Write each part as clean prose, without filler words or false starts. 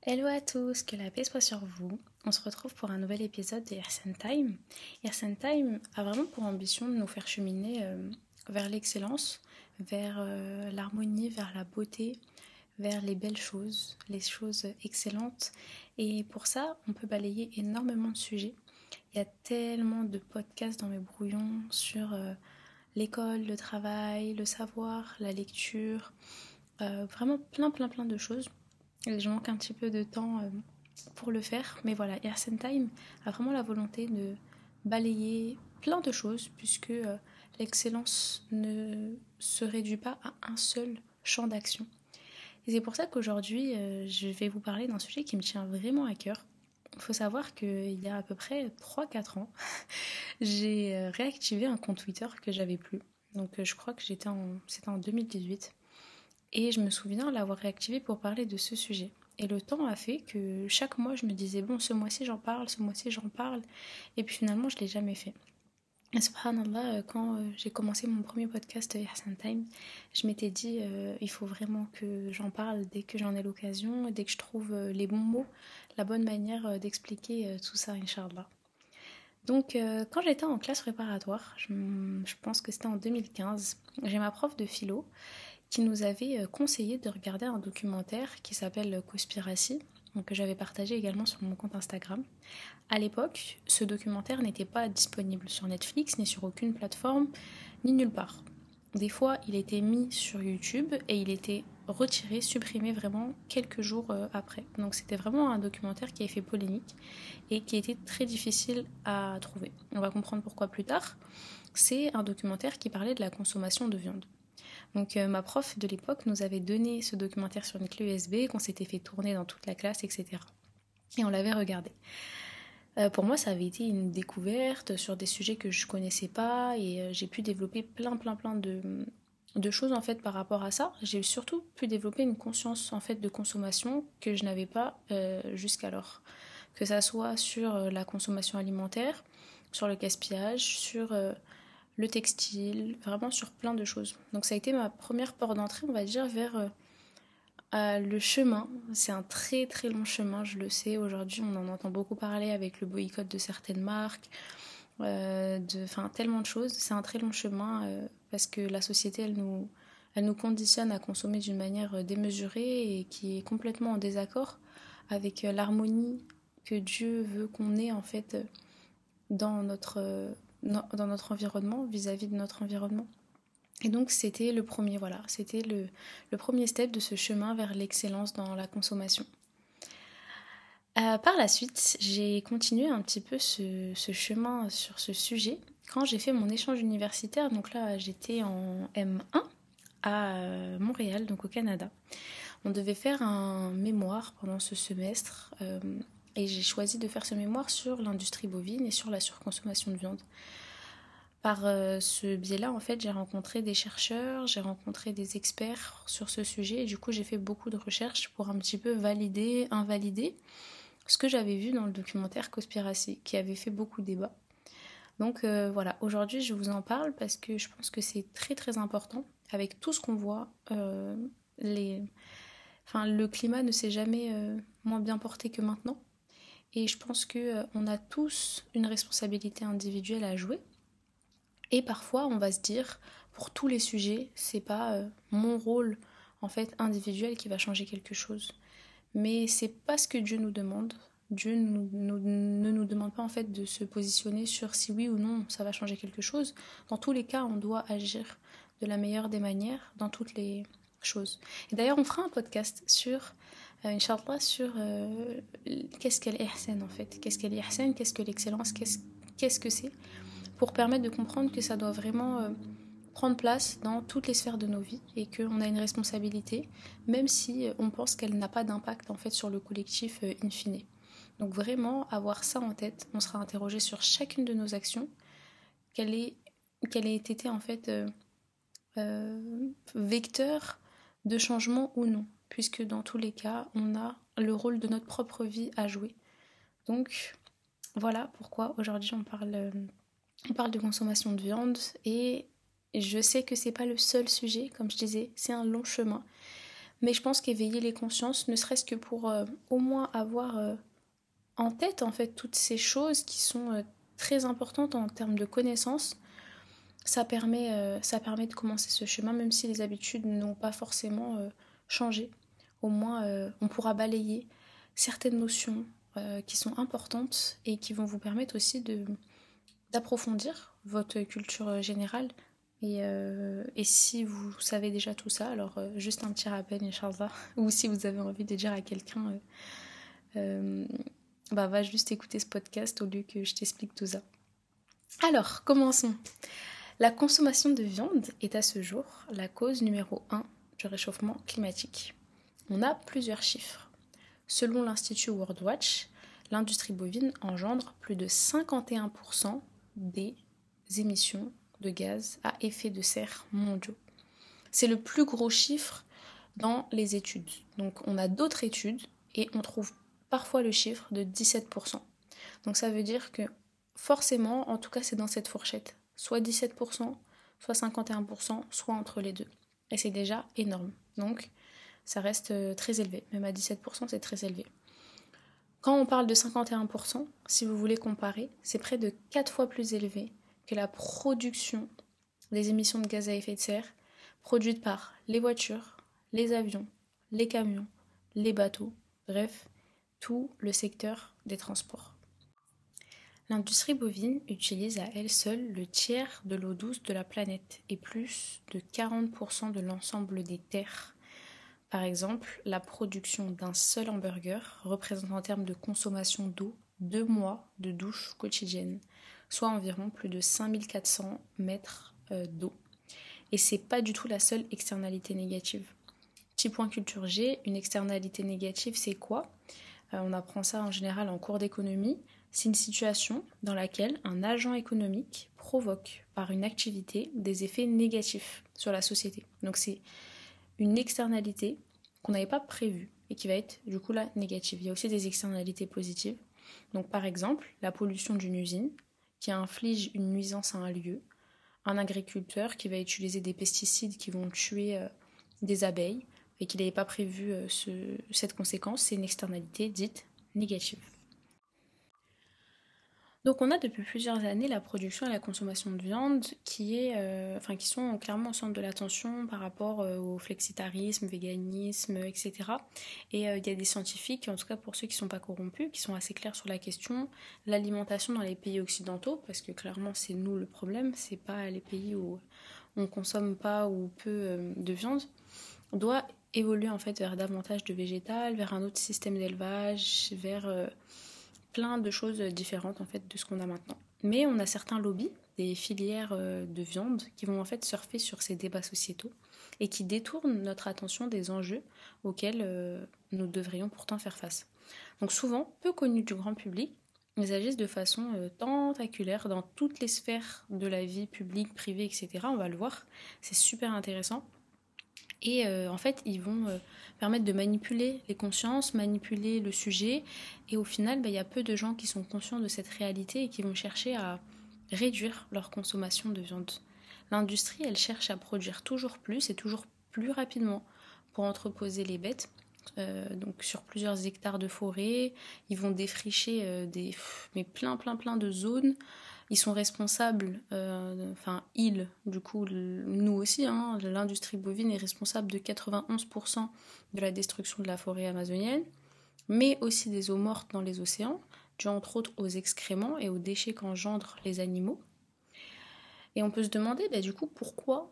Hello à tous, que la paix soit sur vous. On se retrouve pour un nouvel épisode de Ihsan Time. Ihsan Time a vraiment pour ambition de nous faire cheminer vers l'excellence, vers l'harmonie, vers la beauté, vers les belles choses, les choses excellentes. Et pour ça, on peut balayer énormément de sujets. Il y a tellement de podcasts dans mes brouillons sur l'école, le travail, le savoir, la lecture, vraiment plein de choses. Je manque un petit peu de temps pour le faire, mais voilà, Ihsan Time a vraiment la volonté de balayer plein de choses, puisque l'excellence ne se réduit pas à un seul champ d'action. Et c'est pour ça qu'aujourd'hui, je vais vous parler d'un sujet qui me tient vraiment à cœur. Il faut savoir qu'il y a à peu près 3-4 ans, j'ai réactivé un compte Twitter que j'avais plus. Donc je crois que c'était en 2018. Et je me souviens l'avoir réactivé pour parler de ce sujet. Et le temps a fait que chaque mois, je me disais, bon, ce mois-ci j'en parle, ce mois-ci j'en parle. Et puis finalement, je ne l'ai jamais fait. Et subhanallah, quand j'ai commencé mon premier podcast Ihsan Time, je m'étais dit, il faut vraiment que j'en parle dès que j'en ai l'occasion, dès que je trouve les bons mots, la bonne manière d'expliquer tout ça, Inch'Allah. Donc, quand j'étais en classe préparatoire, je pense que c'était en 2015, j'ai ma prof de philo qui nous avait conseillé de regarder un documentaire qui s'appelle Conspiracy, donc que j'avais partagé également sur mon compte Instagram. À l'époque, ce documentaire n'était pas disponible sur Netflix, ni sur aucune plateforme, ni nulle part. Des fois, il était mis sur YouTube et il était retiré, supprimé vraiment quelques jours après. Donc c'était vraiment un documentaire qui avait fait polémique et qui était très difficile à trouver. On va comprendre pourquoi plus tard. C'est un documentaire qui parlait de la consommation de viande. Donc ma prof de l'époque nous avait donné ce documentaire sur une clé USB qu'on s'était fait tourner dans toute la classe, etc. Et on l'avait regardé. Pour moi, ça avait été une découverte sur des sujets que je connaissais pas et j'ai pu développer plein de choses en fait par rapport à ça. J'ai surtout pu développer une conscience en fait de consommation que je n'avais pas jusqu'alors. Que ça soit sur la consommation alimentaire, sur le gaspillage, sur le textile, vraiment sur plein de choses. Donc ça a été ma première porte d'entrée, on va dire, vers le chemin. C'est un très long chemin, je le sais. Aujourd'hui, on en entend beaucoup parler avec le boycott de certaines marques, enfin tellement de choses. C'est un très long chemin parce que la société, elle nous conditionne à consommer d'une manière démesurée et qui est complètement en désaccord avec l'harmonie que Dieu veut qu'on ait en fait dans notre environnement, vis-à-vis de notre environnement. Et donc c'était le premier, voilà, c'était le premier step de ce chemin vers l'excellence dans la consommation. Par la suite, j'ai continué un petit peu ce chemin sur ce sujet quand j'ai fait mon échange universitaire. Donc là, j'étais en M1 à Montréal, donc au Canada. On devait faire un mémoire pendant ce semestre et j'ai choisi de faire ce mémoire sur l'industrie bovine et sur la surconsommation de viande. Par ce biais-là, en fait, j'ai rencontré des chercheurs, j'ai rencontré des experts sur ce sujet et du coup, j'ai fait beaucoup de recherches pour un petit peu valider, invalider ce que j'avais vu dans le documentaire Conspiracy, qui avait fait beaucoup de débats. Donc voilà, aujourd'hui, je vous en parle parce que je pense que c'est très important. Avec tout ce qu'on voit, le climat ne s'est jamais moins bien porté que maintenant. Et je pense qu'on a tous une responsabilité individuelle à jouer. Et parfois, on va se dire, pour tous les sujets, c'est pas mon rôle en fait individuel qui va changer quelque chose. Mais c'est pas ce que Dieu nous demande. Dieu ne nous demande pas en fait de se positionner sur si oui ou non ça va changer quelque chose. Dans tous les cas, on doit agir de la meilleure des manières dans toutes les choses. Et d'ailleurs, on fera un podcast sur, Inch'Allah, sur qu'est-ce qu'est l'ihsan en fait. Qu'est-ce qu'est l'ihsan, qu'est-ce que l'excellence, qu'est-ce que c'est, pour permettre de comprendre que ça doit vraiment prendre place dans toutes les sphères de nos vies et qu'on a une responsabilité, même si on pense qu'elle n'a pas d'impact en fait sur le collectif in fine. Donc vraiment avoir ça en tête, on sera interrogé sur chacune de nos actions, quelle ait été en fait vecteur de changement ou non, puisque dans tous les cas, on a le rôle de notre propre vie à jouer. Donc voilà pourquoi aujourd'hui on parle de consommation de viande et je sais que c'est pas le seul sujet, comme je disais, c'est un long chemin. Mais je pense qu'éveiller les consciences, ne serait-ce que pour au moins avoir en tête en fait toutes ces choses qui sont très importantes en termes de connaissances, ça permet de commencer ce chemin, même si les habitudes n'ont pas forcément changé. Au moins, on pourra balayer certaines notions qui sont importantes et qui vont vous permettre aussi d'approfondir votre culture générale. Et si vous savez déjà tout ça, alors juste un petit rappel, Inch'Allah, ou si vous avez envie de dire à quelqu'un, va juste écouter ce podcast au lieu que je t'explique tout ça. Alors, commençons. La consommation de viande est à ce jour la cause numéro 1 du réchauffement climatique. On a plusieurs chiffres. Selon l'Institut Worldwatch, l'industrie bovine engendre plus de 51% des émissions de gaz à effet de serre mondiaux. C'est le plus gros chiffre dans les études. Donc on a d'autres études et on trouve parfois le chiffre de 17%. Donc ça veut dire que forcément, en tout cas c'est dans cette fourchette, soit 17%, soit 51%, soit entre les deux. Et c'est déjà énorme. Donc ça reste très élevé. Même à 17%, c'est très élevé. Quand on parle de 51%, si vous voulez comparer, c'est près de 4 fois plus élevé que la production des émissions de gaz à effet de serre produites par les voitures, les avions, les camions, les bateaux, bref, tout le secteur des transports. L'industrie bovine utilise à elle seule le tiers de l'eau douce de la planète et plus de 40% de l'ensemble des terres. Par exemple, la production d'un seul hamburger représente en termes de consommation d'eau 2 mois de douche quotidienne, soit environ plus de 5400 mètres d'eau. Et c'est pas du tout la seule externalité négative. Petit point culture G, une externalité négative, c'est quoi ? On apprend ça en général en cours d'économie. C'est une situation dans laquelle un agent économique provoque par une activité des effets négatifs sur la société. Donc c'est une externalité qu'on n'avait pas prévue et qui va être du coup là négative. Il y a aussi des externalités positives. Donc par exemple, la pollution d'une usine qui inflige une nuisance à un lieu, un agriculteur qui va utiliser des pesticides qui vont tuer des abeilles et qu'il n'avait pas prévu cette conséquence, c'est une externalité dite négative. Donc on a depuis plusieurs années la production et la consommation de viande qui sont clairement au centre de l'attention par rapport au flexitarisme, véganisme, etc. Et il y a des scientifiques, en tout cas pour ceux qui ne sont pas corrompus, qui sont assez clairs sur la question. L'alimentation dans les pays occidentaux, parce que clairement c'est nous le problème, c'est pas les pays où on ne consomme pas ou peu de viande, doit évoluer en fait vers davantage de végétal, vers un autre système d'élevage, vers plein de choses différentes en fait de ce qu'on a maintenant. Mais on a certains lobbies, des filières de viande qui vont en fait surfer sur ces débats sociétaux et qui détournent notre attention des enjeux auxquels nous devrions pourtant faire face. Donc souvent, peu connus du grand public, ils agissent de façon tentaculaire dans toutes les sphères de la vie publique, privée, etc. On va le voir, c'est super intéressant. Et en fait, ils vont permettre de manipuler les consciences, manipuler le sujet. Et au final, il y a peu de gens qui sont conscients de cette réalité et qui vont chercher à réduire leur consommation de viande. L'industrie, elle cherche à produire toujours plus et toujours plus rapidement pour entreposer les bêtes. Donc sur plusieurs hectares de forêt, ils vont défricher plein de zones. Ils sont responsables, du coup, nous aussi, l'industrie bovine est responsable de 91% de la destruction de la forêt amazonienne, mais aussi des eaux mortes dans les océans, dues entre autres aux excréments et aux déchets qu'engendrent les animaux. Et on peut se demander, du coup, pourquoi,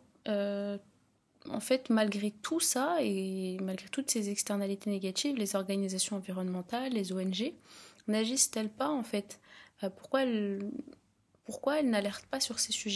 en fait, malgré tout ça et malgré toutes ces externalités négatives, les organisations environnementales, les ONG, n'agissent-elles pas, en fait ? Pourquoi elles n'alertent pas sur ces sujets ?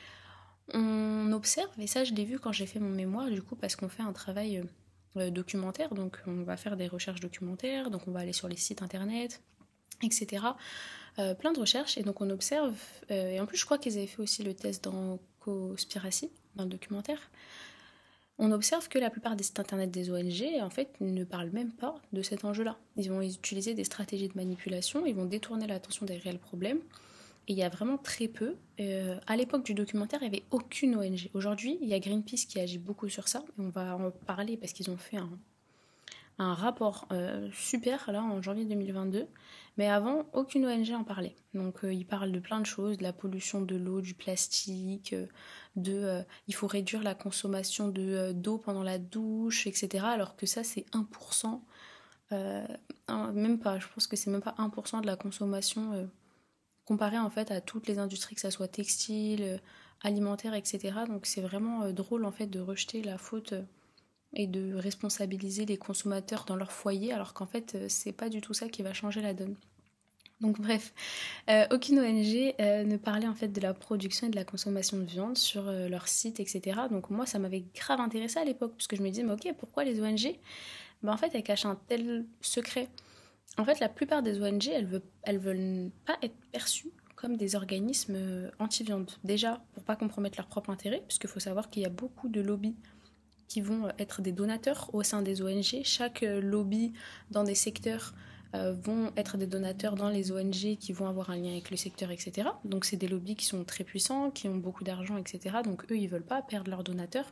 On observe, et ça je l'ai vu quand j'ai fait mon mémoire, du coup, parce qu'on fait un travail documentaire, donc on va faire des recherches documentaires, donc on va aller sur les sites internet, etc. Plein de recherches, et donc on observe, et en plus je crois qu'ils avaient fait aussi le test dans Cospiracy, dans le documentaire. On observe que la plupart des sites internet des ONG, en fait, ne parlent même pas de cet enjeu-là. Ils vont utiliser des stratégies de manipulation, ils vont détourner l'attention des réels problèmes, Et il y a vraiment très peu. À l'époque du documentaire, il n'y avait aucune ONG. Aujourd'hui, il y a Greenpeace qui agit beaucoup sur ça. Et on va en parler parce qu'ils ont fait un rapport super là en janvier 2022. Mais avant, aucune ONG en parlait. Donc ils parlent de plein de choses, de la pollution de l'eau, du plastique, il faut réduire la consommation d'eau pendant la douche, etc. Alors que ça, c'est 1%. Même pas, je pense que c'est même pas 1% de la consommation comparé en fait à toutes les industries, que ça soit textile, alimentaire, etc. Donc c'est vraiment drôle en fait de rejeter la faute et de responsabiliser les consommateurs dans leur foyer, alors qu'en fait c'est pas du tout ça qui va changer la donne. Donc bref, aucune ONG ne parlait en fait de la production et de la consommation de viande sur leur site, etc. Donc moi ça m'avait grave intéressé à l'époque, parce que je me disais mais ok, pourquoi les ONG en fait elles cachent un tel secret. En fait, la plupart des ONG, elles veulent pas être perçues comme des organismes anti-viande. Déjà, pour pas compromettre leur propre intérêt, puisqu'il faut savoir qu'il y a beaucoup de lobbies qui vont être des donateurs au sein des ONG. Chaque lobby dans des secteurs vont être des donateurs dans les ONG qui vont avoir un lien avec le secteur, etc. Donc c'est des lobbies qui sont très puissants, qui ont beaucoup d'argent, etc. Donc eux, ils veulent pas perdre leurs donateurs.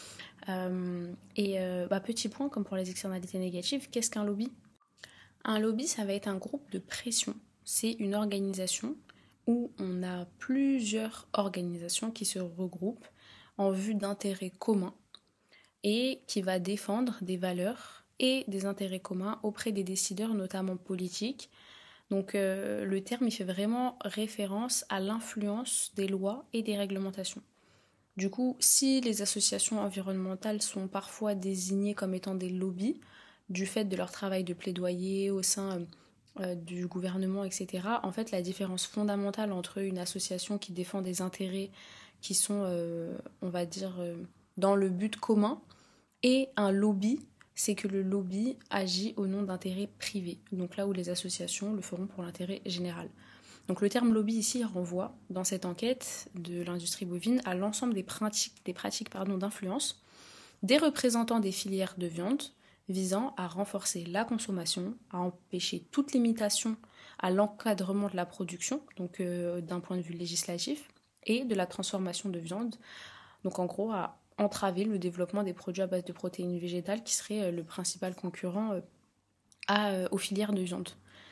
Petit point, comme pour les externalités négatives, qu'est-ce qu'un lobby ? Un lobby, ça va être un groupe de pression. C'est une organisation où on a plusieurs organisations qui se regroupent en vue d'intérêts communs et qui va défendre des valeurs et des intérêts communs auprès des décideurs, notamment politiques. Donc le terme, il fait vraiment référence à l'influence des lois et des réglementations. Du coup, si les associations environnementales sont parfois désignées comme étant des lobbies, du fait de leur travail de plaidoyer au sein du gouvernement, etc., en fait, la différence fondamentale entre une association qui défend des intérêts qui sont, on va dire, dans le but commun, et un lobby, c'est que le lobby agit au nom d'intérêts privés. Donc là où les associations le feront pour l'intérêt général. Donc le terme lobby ici renvoie, dans cette enquête de l'industrie bovine, à l'ensemble des pratiques d'influence des représentants des filières de viande visant à renforcer la consommation, à empêcher toute limitation à l'encadrement de la production, donc d'un point de vue législatif, et de la transformation de viande, donc en gros à entraver le développement des produits à base de protéines végétales qui serait le principal concurrent aux filières de viande.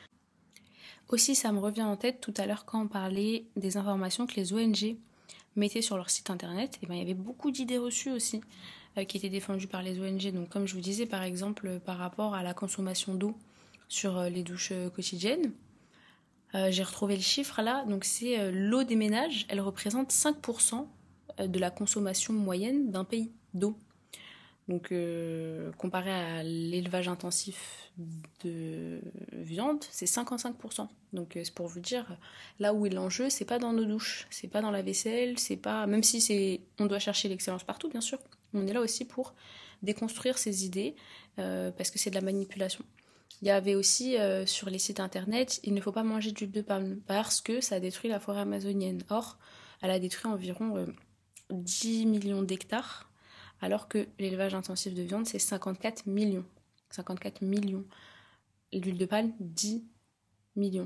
Aussi, ça me revient en tête tout à l'heure quand on parlait des informations que les ONG mettaient sur leur site internet. Et il y avait beaucoup d'idées reçues aussi qui étaient défendues par les ONG. Donc, comme je vous disais, par exemple, par rapport à la consommation d'eau sur les douches quotidiennes, j'ai retrouvé le chiffre là. Donc, c'est l'eau des ménages, elle représente 5% de la consommation moyenne d'un pays d'eau. Donc, comparé à l'élevage intensif de viande, c'est 55%. Donc, c'est pour vous dire, là où est l'enjeu, c'est pas dans nos douches, c'est pas dans la vaisselle, c'est pas. Même si on doit chercher l'excellence partout, bien sûr, on est là aussi pour déconstruire ces idées, parce que c'est de la manipulation. Il y avait aussi sur les sites internet, il ne faut pas manger d'huile de palme parce que ça détruit la forêt amazonienne. Or, elle a détruit environ 10 millions d'hectares. Alors que l'élevage intensif de viande, c'est 54 millions. 54 millions. L'huile de palme, 10 millions.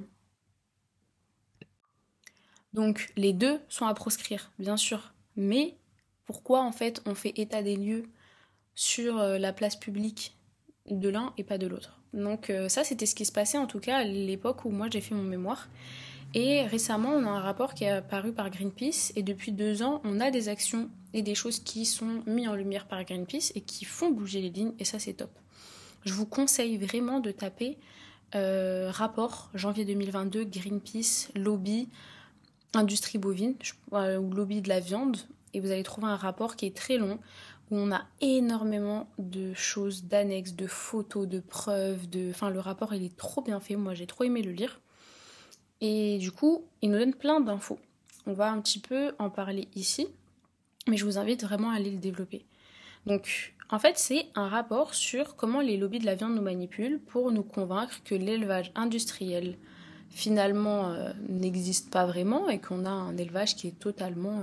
Donc les deux sont à proscrire, bien sûr. Mais pourquoi en fait on fait état des lieux sur la place publique de l'un et pas de l'autre? Donc ça c'était ce qui se passait en tout cas à l'époque où moi j'ai fait mon mémoire. Et récemment, on a un rapport qui est apparu par Greenpeace et depuis 2 ans, on a des actions et des choses qui sont mises en lumière par Greenpeace et qui font bouger les lignes et ça c'est top. Je vous conseille vraiment de taper rapport janvier 2022, Greenpeace, lobby, industrie bovine ou lobby de la viande et vous allez trouver un rapport qui est très long où on a énormément de choses, d'annexes, de photos, de preuves, enfin le rapport il est trop bien fait, moi j'ai trop aimé le lire. Et du coup, il nous donne plein d'infos. On va un petit peu en parler ici, mais je vous invite vraiment à aller le développer. Donc, en fait, c'est un rapport sur comment les lobbies de la viande nous manipulent pour nous convaincre que l'élevage industriel, finalement, n'existe pas vraiment et qu'on a un élevage qui est totalement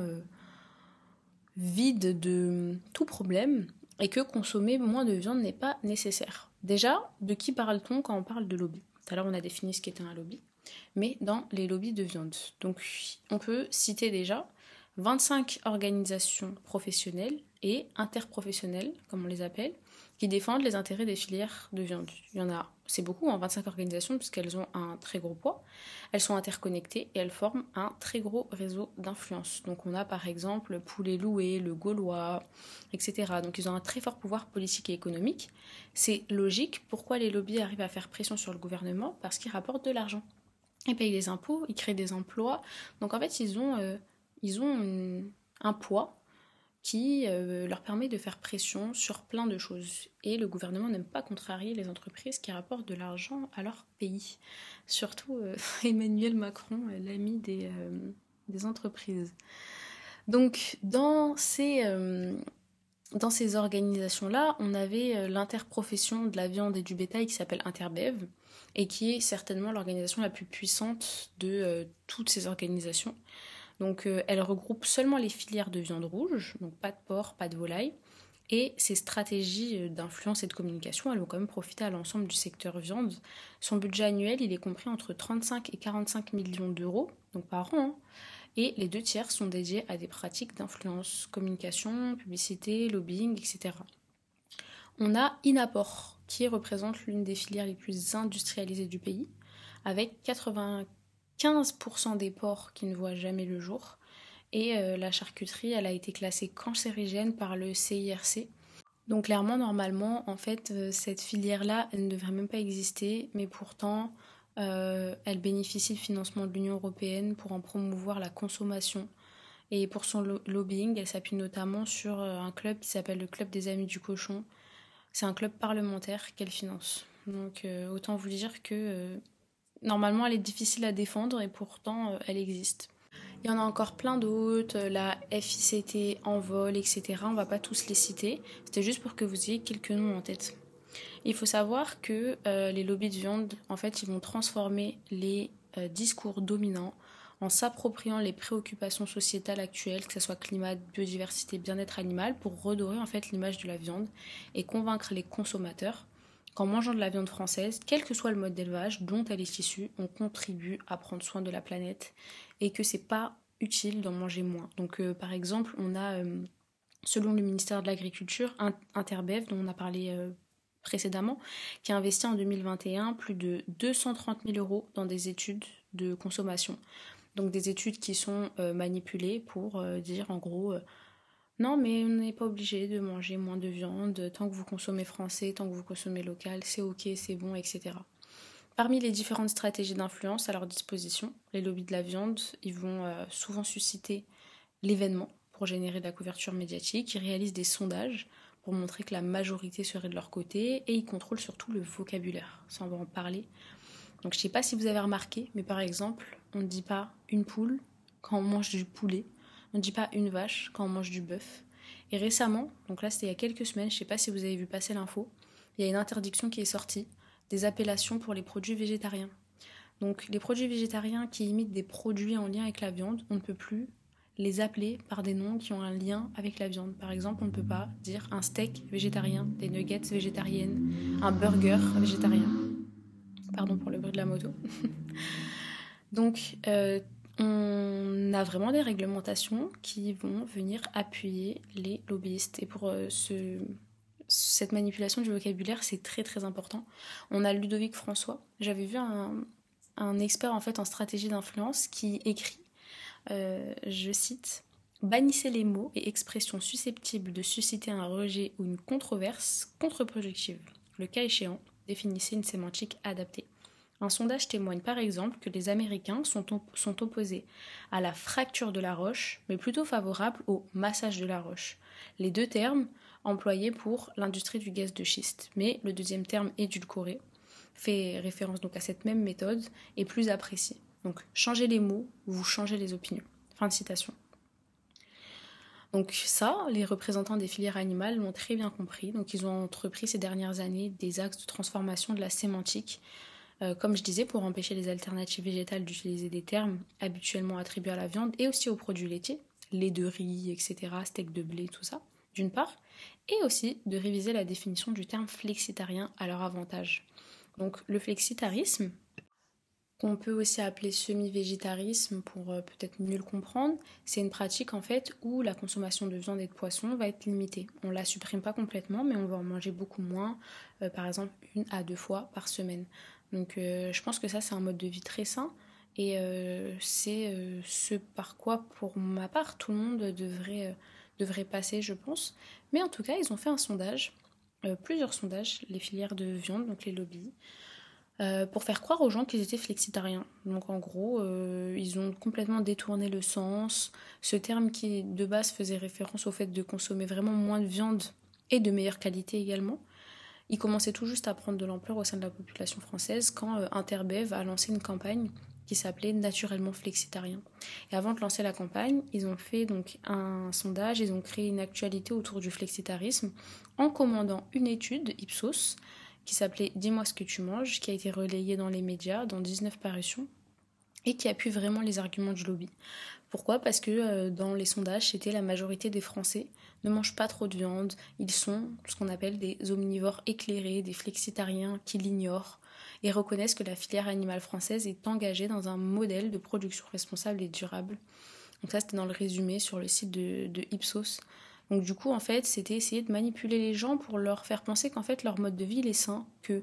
vide de tout problème et que consommer moins de viande n'est pas nécessaire. Déjà, de qui parle-t-on quand on parle de lobby ? Tout à l'heure, on a défini ce qu'était un lobby, mais dans les lobbies de viande. Donc, on peut citer déjà 25 organisations professionnelles et interprofessionnelles, comme on les appelle, qui défendent les intérêts des filières de viande. Il y en a, c'est beaucoup, 25 organisations, puisqu'elles ont un très gros poids. Elles sont interconnectées et elles forment un très gros réseau d'influence. Donc on a par exemple Poulet Loué, Le Gaulois, etc. Donc ils ont un très fort pouvoir politique et économique. C'est logique. Pourquoi les lobbies arrivent à faire pression sur le gouvernement? Parce qu'ils rapportent de l'argent. Ils payent des impôts, ils créent des emplois. Donc en fait, ils ont un poids qui leur permet de faire pression sur plein de choses. Et le gouvernement n'aime pas contrarier les entreprises qui rapportent de l'argent à leur pays. Surtout Emmanuel Macron, l'ami des entreprises. Donc dans ces organisations-là, on avait l'interprofession de la viande et du bétail qui s'appelle Interbev, et qui est certainement l'organisation la plus puissante de toutes ces organisations. Donc elle regroupe seulement les filières de viande rouge, donc pas de porc, pas de volaille, et ces stratégies d'influence et de communication, elles vont quand même profiter à l'ensemble du secteur viande. Son budget annuel, il est compris entre 35 et 45 millions d'euros, donc par an, hein, et les 2 tiers sont dédiés à des pratiques d'influence, communication, publicité, lobbying, etc. On a Inaport, qui représente l'une des filières les plus industrialisées du pays, avec 95% des porcs qui ne voient jamais le jour. Et la charcuterie, elle a été classée cancérigène par le CIRC. Donc clairement, normalement, en fait, cette filière-là, elle ne devrait même pas exister, mais pourtant, elle bénéficie du financement de l'Union européenne pour en promouvoir la consommation. Et pour son lobbying, elle s'appuie notamment sur un club qui s'appelle le Club des Amis du Cochon. C'est un club parlementaire qu'elle finance. Donc autant vous dire que normalement, elle est difficile à défendre et pourtant, elle existe. Il y en a encore plein d'autres, la FICT, Envol, etc. On ne va pas tous les citer. C'était juste pour que vous ayez quelques noms en tête. Il faut savoir que les lobbies de viande, en fait, ils vont transformer les discours dominants en s'appropriant les préoccupations sociétales actuelles, que ce soit climat, biodiversité, bien-être animal, pour redorer en fait l'image de la viande et convaincre les consommateurs qu'en mangeant de la viande française, quel que soit le mode d'élevage dont elle est issue, on contribue à prendre soin de la planète et que c'est pas utile d'en manger moins. Donc par exemple, on a, selon le ministère de l'Agriculture, Interbev, dont on a parlé précédemment, qui a investi en 2021 plus de 230 000 euros dans des études de consommation. Donc des études qui sont manipulées pour dire en gros non mais on n'est pas obligé de manger moins de viande, tant que vous consommez français, tant que vous consommez local, c'est ok, c'est bon, etc. Parmi les différentes stratégies d'influence à leur disposition, les lobbies de la viande, ils vont souvent susciter l'événement pour générer de la couverture médiatique, ils réalisent des sondages pour montrer que la majorité serait de leur côté et ils contrôlent surtout le vocabulaire, ça on va en parler. Donc je ne sais pas si vous avez remarqué, mais par exemple, on ne dit pas une poule quand on mange du poulet, on ne dit pas une vache quand on mange du bœuf. Et récemment, donc là c'était il y a quelques semaines, je ne sais pas si vous avez vu passer l'info, il y a une interdiction qui est sortie des appellations pour les produits végétariens. Donc les produits végétariens qui imitent des produits en lien avec la viande, on ne peut plus les appeler par des noms qui ont un lien avec la viande. Par exemple, on ne peut pas dire un steak végétarien, des nuggets végétariennes, un burger végétarien. Pardon pour le bruit de la moto. Donc, on a vraiment des réglementations qui vont venir appuyer les lobbyistes. Et pour cette manipulation du vocabulaire, c'est très très important. On a Ludovic François. J'avais vu un expert en fait en stratégie d'influence qui écrit, je cite, « Bannissez les mots et expressions susceptibles de susciter un rejet ou une controverse contre-productive. Le cas échéant, définissez une sémantique adaptée. » Un sondage témoigne par exemple que les Américains sont opposés à la fracture de la roche, mais plutôt favorables au massage de la roche. Les deux termes employés pour l'industrie du gaz de schiste. Mais le deuxième terme, édulcoré, fait référence donc à cette même méthode et plus apprécié. Donc changez les mots, vous changez les opinions. Fin de citation. Donc ça, les représentants des filières animales l'ont très bien compris. Donc ils ont entrepris ces dernières années des axes de transformation de la sémantique, comme je disais, pour empêcher les alternatives végétales d'utiliser des termes habituellement attribués à la viande et aussi aux produits laitiers, lait de riz, etc., steak de blé, tout ça, d'une part, et aussi de réviser la définition du terme flexitarien à leur avantage. Donc le flexitarisme, qu'on peut aussi appeler semi-végétarisme pour peut-être mieux le comprendre, c'est une pratique en fait où la consommation de viande et de poisson va être limitée. On ne la supprime pas complètement, mais on va en manger beaucoup moins, par exemple 1 à 2 fois par semaine. Donc je pense que ça c'est un mode de vie très sain et c'est ce par quoi pour ma part tout le monde devrait passer je pense. Mais en tout cas ils ont fait un sondage, plusieurs sondages, les filières de viande, donc les lobbies, pour faire croire aux gens qu'ils étaient flexitariens. Donc en gros, ils ont complètement détourné le sens. Ce terme qui de base faisait référence au fait de consommer vraiment moins de viande et de meilleure qualité également. Il commençait tout juste à prendre de l'ampleur au sein de la population française quand Interbev a lancé une campagne qui s'appelait Naturellement Flexitarien. Et avant de lancer la campagne, ils ont fait donc un sondage, ils ont créé une actualité autour du flexitarisme en commandant une étude Ipsos qui s'appelait Dis-moi ce que tu manges, qui a été relayée dans les médias, dans 19 parutions, et qui appuie vraiment les arguments du lobby. Pourquoi ? Parce que dans les sondages, c'était la majorité des Français ne mangent pas trop de viande, ils sont ce qu'on appelle des omnivores éclairés, des flexitariens qui l'ignorent et reconnaissent que la filière animale française est engagée dans un modèle de production responsable et durable. Donc ça, c'était dans le résumé sur le site de Ipsos. Donc du coup, en fait, c'était essayer de manipuler les gens pour leur faire penser qu'en fait, leur mode de vie, il est sain, que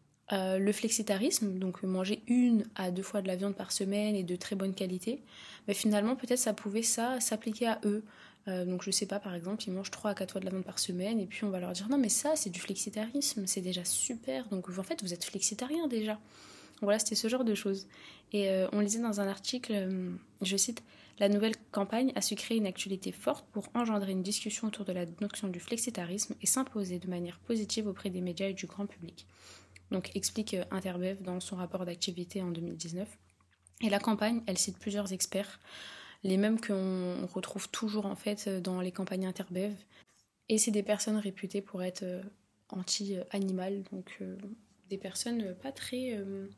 le flexitarisme, donc manger 1 à 2 fois de la viande par semaine et de très bonne qualité, mais finalement, peut-être ça pouvait s'appliquer à eux. Donc je sais pas, par exemple, ils mangent 3 à 4 fois de la viande par semaine, et puis on va leur dire non mais ça c'est du flexitarisme, c'est déjà super, donc en fait vous êtes flexitarien déjà. Voilà, c'était ce genre de choses. Et on lisait dans un article, je cite, la nouvelle campagne a su créer une actualité forte pour engendrer une discussion autour de la notion du flexitarisme et s'imposer de manière positive auprès des médias et du grand public. Donc explique Interbev dans son rapport d'activité en 2019. Et la campagne, elle cite plusieurs experts, les mêmes qu'on retrouve toujours en fait dans les campagnes Interbev. Et c'est des personnes réputées pour être anti-animales, donc des personnes pas très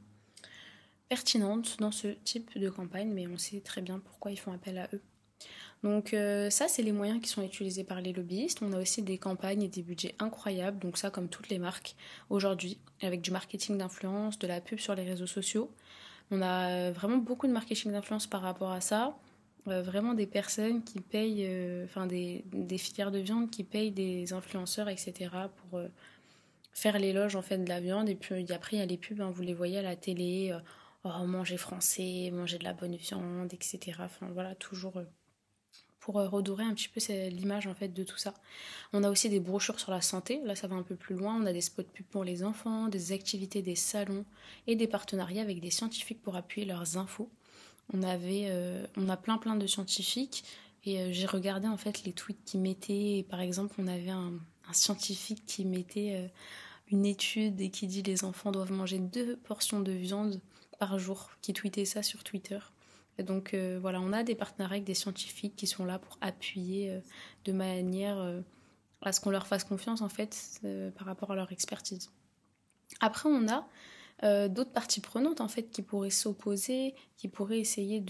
pertinentes dans ce type de campagne, mais on sait très bien pourquoi ils font appel à eux. Donc ça, c'est les moyens qui sont utilisés par les lobbyistes. On a aussi des campagnes et des budgets incroyables, donc ça comme toutes les marques aujourd'hui, avec du marketing d'influence, de la pub sur les réseaux sociaux. On a vraiment beaucoup de marketing d'influence par rapport à ça. Vraiment des personnes qui payent, des filières de viande qui payent des influenceurs, etc. pour faire l'éloge en fait de la viande. Et puis après, il y a les pubs, hein, vous les voyez à la télé, oh, manger français, manger de la bonne viande, etc. Enfin voilà, toujours pour redorer un petit peu l'image en fait de tout ça. On a aussi des brochures sur la santé, là ça va un peu plus loin, on a des spots pubs pour les enfants, des activités, des salons et des partenariats avec des scientifiques pour appuyer leurs infos. On a plein de scientifiques et j'ai regardé en fait les tweets qu'ils mettaient. Et par exemple, on avait un scientifique qui mettait une étude et qui dit les enfants doivent manger 2 portions de viande par jour, qui tweetait ça sur Twitter. Et donc voilà, on a des partenariats avec des scientifiques qui sont là pour appuyer de manière à ce qu'on leur fasse confiance en fait par rapport à leur expertise. Après, on a d'autres parties prenantes en fait qui pourraient s'opposer, qui pourraient essayer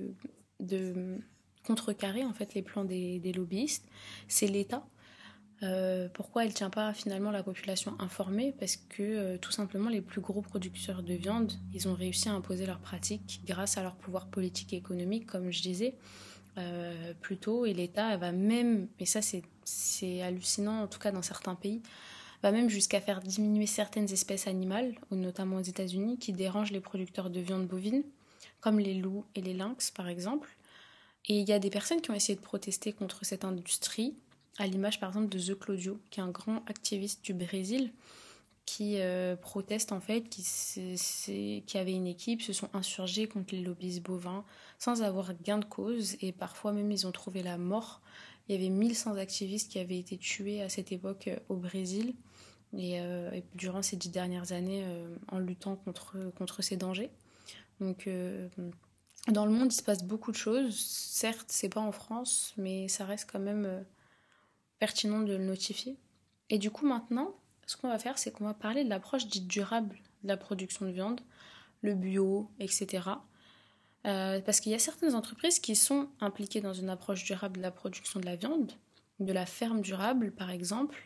de contrecarrer en fait les plans des lobbyistes. C'est l'État. Pourquoi elle ne tient pas finalement la population informée? Parce que tout simplement les plus gros producteurs de viande, ils ont réussi à imposer leurs pratiques grâce à leur pouvoir politique et économique, comme je disais plus tôt. Et l'État va même, et ça c'est hallucinant en tout cas dans certains pays, va même jusqu'à faire diminuer certaines espèces animales, notamment aux États-Unis, qui dérangent les producteurs de viande bovine, comme les loups et les lynx par exemple. Et il y a des personnes qui ont essayé de protester contre cette industrie, à l'image par exemple de The Claudio, qui est un grand activiste du Brésil, qui proteste en fait, qui avait une équipe, se sont insurgés contre les lobbies bovins sans avoir gain de cause et parfois même ils ont trouvé la mort. Il y avait 1100 activistes qui avaient été tués à cette époque au Brésil et durant ces 10 dernières années en luttant contre ces dangers. Donc dans le monde il se passe beaucoup de choses, certes c'est pas en France mais ça reste quand même pertinent de le notifier. Et du coup maintenant ce qu'on va faire, c'est qu'on va parler de l'approche dite durable de la production de viande, le bio, etc. Parce qu'il y a certaines entreprises qui sont impliquées dans une approche durable de la production de la viande, de la ferme durable par exemple,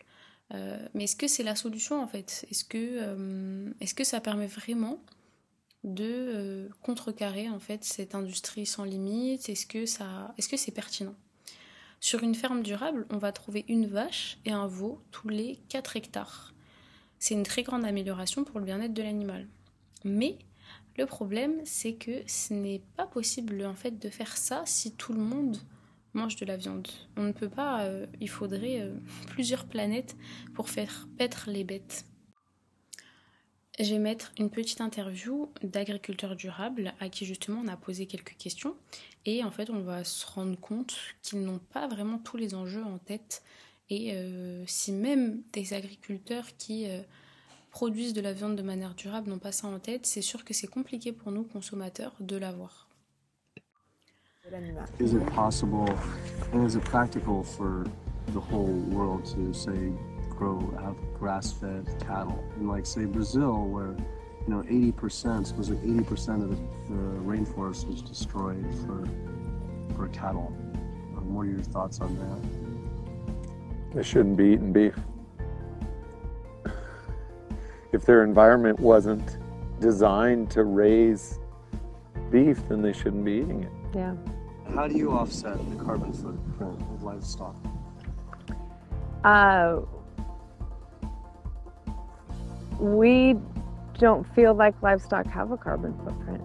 Mais est-ce que c'est la solution en fait? Est-ce que ça permet vraiment de contrecarrer en fait cette industrie sans limite? Est-ce que c'est pertinent? Sur une ferme durable, on va trouver une vache et un veau tous les 4 hectares. C'est une très grande amélioration pour le bien-être de l'animal. Mais le problème, c'est que ce n'est pas possible en fait de faire ça si tout le monde mange de la viande. On ne peut pas, il faudrait plusieurs planètes pour faire paître les bêtes. Je vais mettre une petite interview d'agriculteurs durables à qui justement on a posé quelques questions et en fait on va se rendre compte qu'ils n'ont pas vraiment tous les enjeux en tête et si même des agriculteurs qui produisent de la viande de manière durable n'ont pas ça en tête, c'est sûr que c'est compliqué pour nous consommateurs de l'avoir. Is it possible and is it practical for the whole world to say have grass-fed cattle? In like say Brazil, where 80% was it 80% of the rainforest was destroyed for cattle. What are your thoughts on that? They shouldn't be eating beef. If their environment wasn't designed to raise beef, then they shouldn't be eating it. Yeah. How do you offset the carbon footprint of livestock? We don't feel like livestock have a carbon footprint.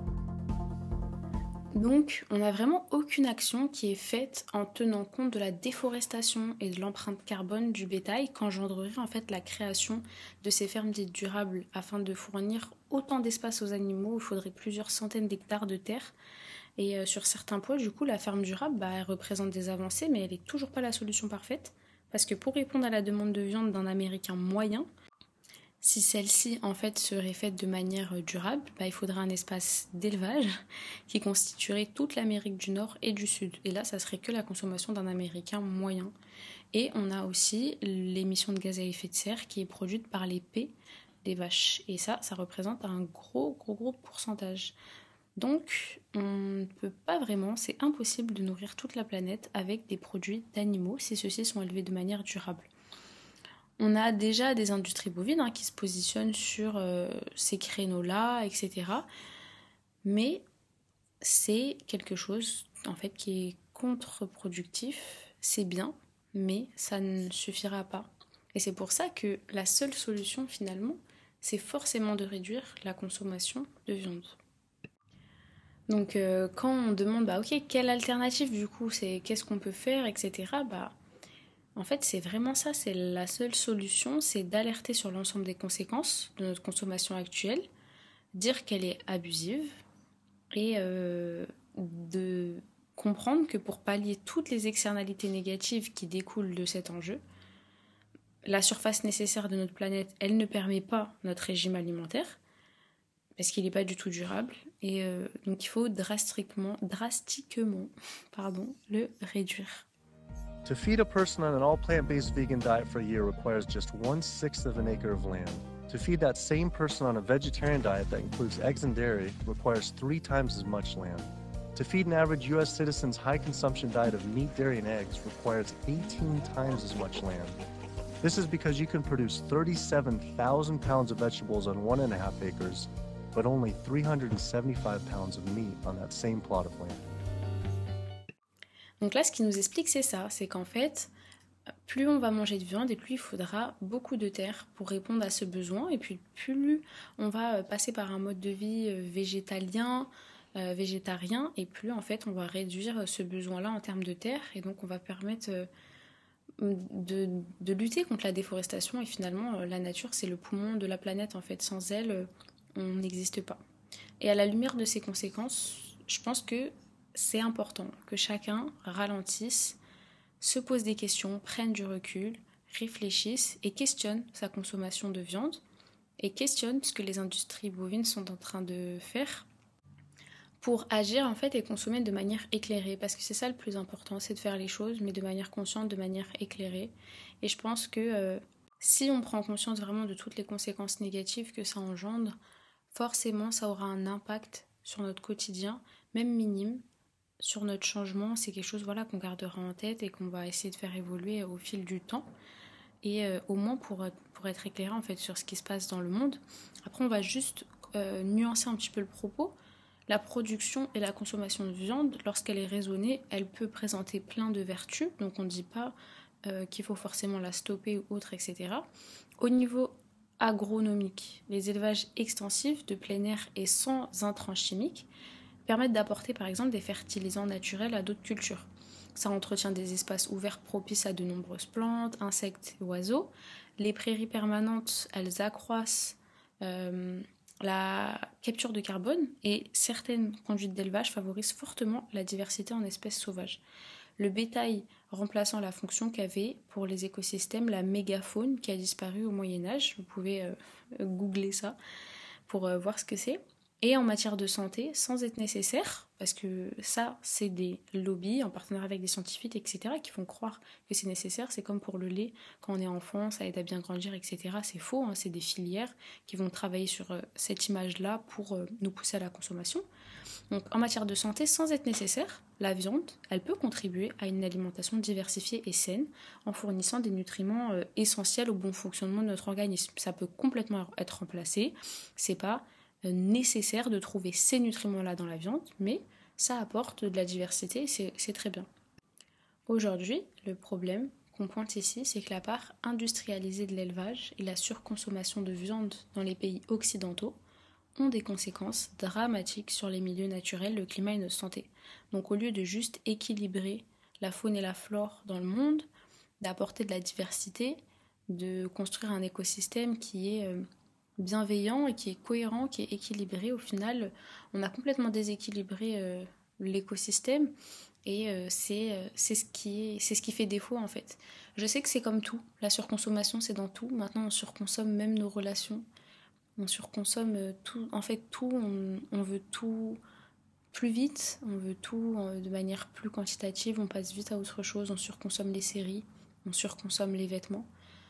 Donc, on n'a vraiment aucune action qui est faite en tenant compte de la déforestation et de l'empreinte carbone du bétail qu'engendrerait en fait la création de ces fermes dites durables afin de fournir autant d'espace aux animaux. Il faudrait plusieurs centaines d'hectares de terre. Et sur certains points, du coup, la ferme durable, elle représente des avancées, mais elle n'est toujours pas la solution parfaite. Parce que pour répondre à la demande de viande d'un Américain moyen, si celle-ci en fait serait faite de manière durable, il faudrait un espace d'élevage qui constituerait toute l'Amérique du Nord et du Sud. Et là, ça serait que la consommation d'un Américain moyen. Et on a aussi l'émission de gaz à effet de serre qui est produite par les paies des vaches. Et ça représente un gros pourcentage. Donc, on ne peut pas vraiment, c'est impossible de nourrir toute la planète avec des produits d'animaux si ceux-ci sont élevés de manière durable. On a déjà des industries bovines qui se positionnent sur ces créneaux-là, etc. Mais c'est quelque chose en fait qui est contre-productif. C'est bien, mais ça ne suffira pas. Et c'est pour ça que la seule solution finalement, c'est forcément de réduire la consommation de viande. Donc quand on demande ok, quelle alternative du coup, qu'est-ce qu'on peut faire, etc. En fait c'est vraiment ça, c'est la seule solution, c'est d'alerter sur l'ensemble des conséquences de notre consommation actuelle, dire qu'elle est abusive et de comprendre que pour pallier toutes les externalités négatives qui découlent de cet enjeu, la surface nécessaire de notre planète, elle ne permet pas notre régime alimentaire, parce qu'il n'est pas du tout durable, et donc il faut drastiquement le réduire. To feed a person on an all plant-based vegan diet for a year requires just 1/6 of an acre of land. To feed that same person on a vegetarian diet that includes eggs and dairy requires 3 times as much land. To feed an average US citizen's high consumption diet of meat, dairy, and eggs requires 18 times as much land. This is because you can produce 37,000 pounds of vegetables on 1.5 acres, but only 375 pounds of meat on that same plot of land. Donc là, ce qui nous explique, c'est ça, c'est qu'en fait, plus on va manger de viande et plus il faudra beaucoup de terre pour répondre à ce besoin, et puis plus on va passer par un mode de vie végétarien, et plus en fait on va réduire ce besoin-là en termes de terre, et donc on va permettre de lutter contre la déforestation, et finalement la nature c'est le poumon de la planète en fait, sans elle on n'existe pas. Et à la lumière de ces conséquences, je pense que c'est important que chacun ralentisse, se pose des questions, prenne du recul, réfléchisse et questionne sa consommation de viande et questionne ce que les industries bovines sont en train de faire pour agir en fait et consommer de manière éclairée, parce que c'est ça le plus important, c'est de faire les choses mais de manière consciente, de manière éclairée. Et je pense que si on prend conscience vraiment de toutes les conséquences négatives que ça engendre, forcément ça aura un impact sur notre quotidien, même minime, sur notre changement. C'est quelque chose qu'on gardera en tête et qu'on va essayer de faire évoluer au fil du temps. et au moins pour être éclairé en fait sur ce qui se passe dans le monde. Après, on va juste nuancer un petit peu le propos. La production et la consommation de viande, lorsqu'elle est raisonnée, elle peut présenter plein de vertus. Donc on ne dit pas qu'il faut forcément la stopper ou autre, etc. Au niveau agronomique, les élevages extensifs de plein air et sans intrants chimiques permettent d'apporter par exemple des fertilisants naturels à d'autres cultures. Ça entretient des espaces ouverts propices à de nombreuses plantes, insectes et oiseaux. Les prairies permanentes, elles accroissent la capture de carbone et certaines conduites d'élevage favorisent fortement la diversité en espèces sauvages. Le bétail remplaçant la fonction qu'avait pour les écosystèmes la mégafaune qui a disparu au Moyen-Âge. Vous pouvez googler ça pour voir ce que c'est. Et en matière de santé, sans être nécessaire, parce que ça, c'est des lobbies en partenariat avec des scientifiques, etc., qui font croire que c'est nécessaire. C'est comme pour le lait, quand on est enfant, ça aide à bien grandir, etc. C'est faux, hein, c'est des filières qui vont travailler sur cette image-là pour nous pousser à la consommation. Donc en matière de santé, sans être nécessaire, la viande, elle peut contribuer à une alimentation diversifiée et saine en fournissant des nutriments essentiels au bon fonctionnement de notre organisme. Ça peut complètement être remplacé, c'est pas nécessaire de trouver ces nutriments-là dans la viande, mais ça apporte de la diversité, c'est très bien. Aujourd'hui, le problème qu'on pointe ici, c'est que la part industrialisée de l'élevage et la surconsommation de viande dans les pays occidentaux ont des conséquences dramatiques sur les milieux naturels, le climat et notre santé. Donc au lieu de juste équilibrer la faune et la flore dans le monde, d'apporter de la diversité, de construire un écosystème qui est bienveillant et qui est cohérent, qui est équilibré, au final, on a complètement déséquilibré l'écosystème et c'est ce qui fait défaut en fait. Je sais que c'est comme tout, la surconsommation c'est dans tout, maintenant on surconsomme même nos relations. On surconsomme tout, en fait tout, on veut tout plus vite, on veut tout de manière plus quantitative, on passe vite à autre chose, on surconsomme les séries, on surconsomme les vêtements.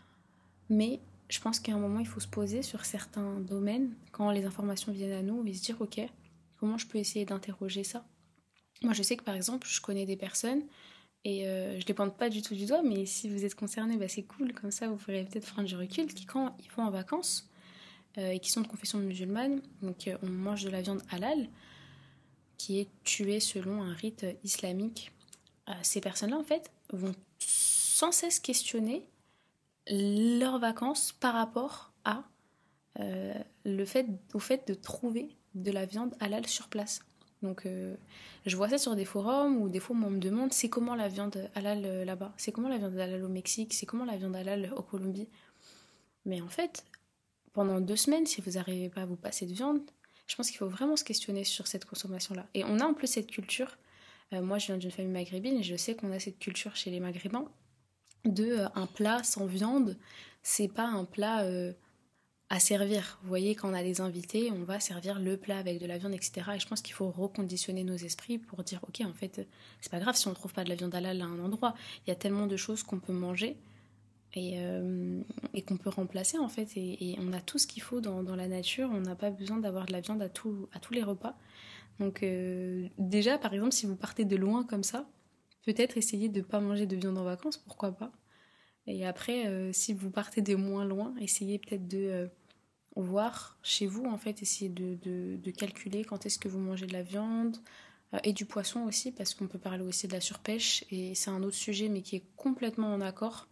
Mais je pense qu'à un moment il faut se poser sur certains domaines, quand les informations viennent à nous, et se dire ok, comment je peux essayer d'interroger ça. Moi je sais que par exemple je connais des personnes, et je les pointe pas du tout du doigt, mais si vous êtes concernés, bah, c'est cool, comme ça vous pourrez peut-être prendre du recul, qui quand ils vont en vacances, et qui sont de confession musulmane, donc on mange de la viande halal, qui est tuée selon un rite islamique. Ces personnes-là, en fait, vont sans cesse questionner leurs vacances par rapport à au fait de trouver de la viande halal sur place. Donc je vois ça sur des forums où des fois on me demande c'est comment la viande halal là-bas, c'est comment la viande halal au Mexique, c'est comment la viande halal au Colombie. Mais en fait, pendant 2 semaines, si vous n'arrivez pas à vous passer de viande, je pense qu'il faut vraiment se questionner sur cette consommation-là. Et on a en plus cette culture, moi je viens d'une famille maghrébine et je sais qu'on a cette culture chez les maghrébins, de un plat sans viande, c'est pas un plat à servir. Vous voyez, quand on a des invités, on va servir le plat avec de la viande, etc. Et je pense qu'il faut reconditionner nos esprits pour dire, ok, en fait, c'est pas grave si on trouve pas de la viande halal à un endroit. Il y a tellement de choses qu'on peut manger et qu'on peut remplacer en fait, et on a tout ce qu'il faut dans la nature, on n'a pas besoin d'avoir de la viande à tous les repas. Donc déjà par exemple si vous partez de loin comme ça, peut-être essayer de ne pas manger de viande en vacances, pourquoi pas. Et après si vous partez de moins loin, essayez peut-être de voir chez vous en fait, essayez de calculer quand est-ce que vous mangez de la viande et du poisson aussi, parce qu'on peut parler aussi de la surpêche, et c'est un autre sujet mais qui est complètement en accord.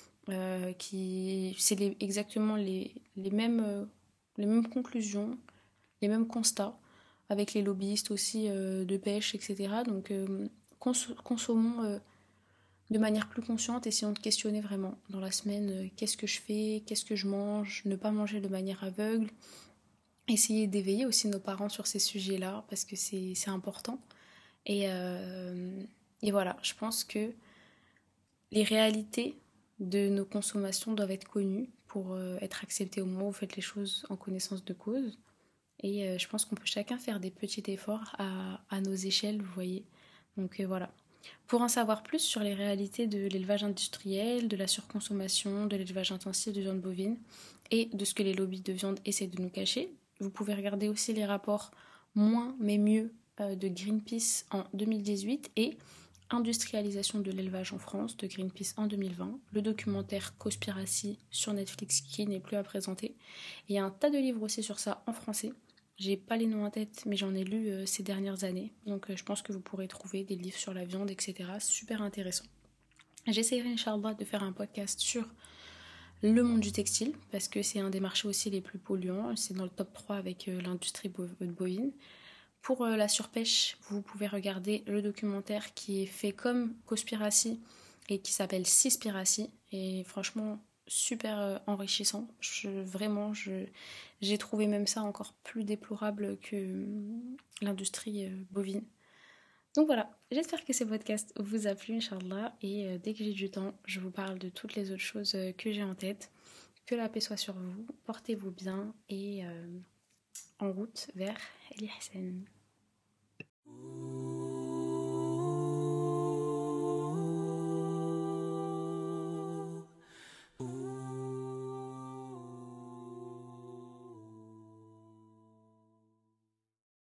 C'est exactement les mêmes conclusions, les mêmes constats, avec les lobbyistes aussi de pêche, etc. Donc consommons de manière plus consciente, essayons de questionner vraiment dans la semaine qu'est-ce que je fais, qu'est-ce que je mange, ne pas manger de manière aveugle, essayer d'éveiller aussi nos parents sur ces sujets-là, parce que c'est important. Et voilà, je pense que les réalités de nos consommations doivent être connues pour être acceptées au moment où vous faites les choses en connaissance de cause. Et je pense qu'on peut chacun faire des petits efforts à nos échelles, vous voyez. Donc voilà. Pour en savoir plus sur les réalités de l'élevage industriel, de la surconsommation, de l'élevage intensif de viande bovine et de ce que les lobbies de viande essaient de nous cacher, vous pouvez regarder aussi les rapports Moins mais mieux de Greenpeace en 2018 et Industrialisation de l'élevage en France de Greenpeace en 2020, le documentaire Cospiracy sur Netflix qui n'est plus à présenter. Et il y a un tas de livres aussi sur ça en français. J'ai pas les noms en tête, mais j'en ai lu ces dernières années. Donc je pense que vous pourrez trouver des livres sur la viande, etc. Super intéressant. J'essaierai, Inch'Allah, de faire un podcast sur le monde du textile, parce que c'est un des marchés aussi les plus polluants. C'est dans le top 3 avec l'industrie bovine. Pour la surpêche, vous pouvez regarder le documentaire qui est fait comme Cospiracy et qui s'appelle Seaspiracy. Et franchement, super enrichissant. J'ai trouvé même ça encore plus déplorable que l'industrie bovine. Donc voilà, j'espère que ce podcast vous a plu, Inch'Allah. Et dès que j'ai du temps, je vous parle de toutes les autres choses que j'ai en tête. Que la paix soit sur vous, portez-vous bien et en route vers l'Ihsan.